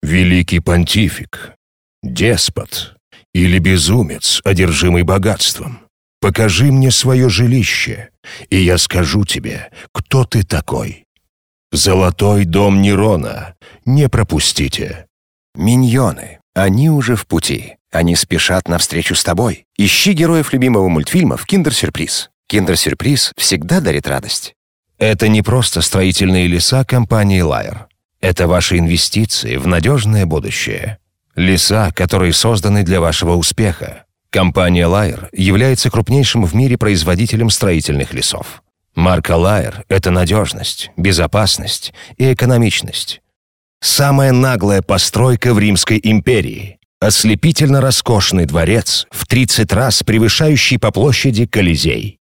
великий понтифик, деспот или безумец, одержимый богатством. Покажи мне свое жилище, и я скажу тебе, кто ты такой. В золотой дом Нерона не пропустите». Миньоны. Они уже в пути. Они спешат навстречу с тобой. Ищи героев любимого мультфильма в «Киндер-сюрприз». «Киндер-сюрприз» всегда дарит радость. Это не просто строительные леса компании Лайер. Это ваши инвестиции в надежное будущее. Леса, которые созданы для вашего успеха. Компания Лайер является крупнейшим в мире производителем строительных лесов. Марка Лайер – это надежность, безопасность и экономичность. Самая наглая постройка в Римской империи. Ослепительно роскошный дворец, в 30 раз превышающий по площади Колизей.